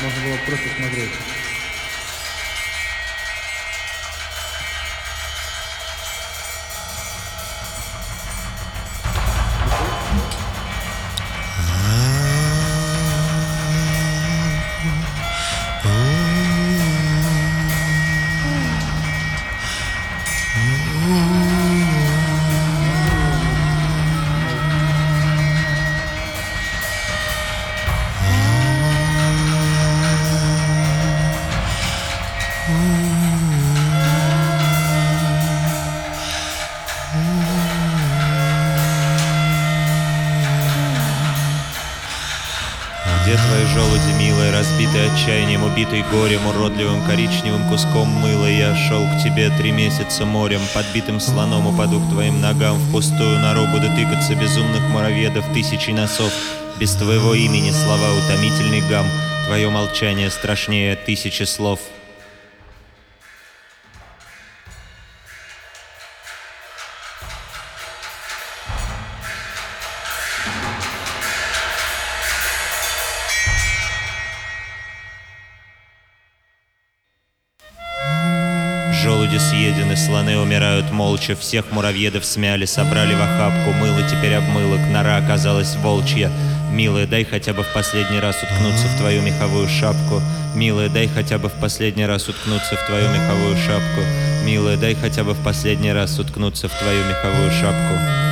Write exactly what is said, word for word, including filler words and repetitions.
Можно было просто смотреть. Где твои желуди, милые, разбитые отчаянием, убитый горем, уродливым коричневым куском мыла? Я шел к тебе три месяца морем, подбитым слоном упаду к твоим ногам, в пустую нору буду тыкаться безумных муравьедов тысячи носов. Без твоего имени слова утомительный гам, твое молчание страшнее тысячи слов. Желуди съедены, слоны умирают молча, всех муравьедов смяли, собрали в охапку, мыло теперь обмылок, нора оказалась волчья. Милая, дай хотя бы в последний раз уткнуться в твою меховую шапку. Милая, дай хотя бы в последний раз уткнуться в твою меховую шапку. Милая, дай хотя бы в последний раз уткнуться в твою меховую шапку.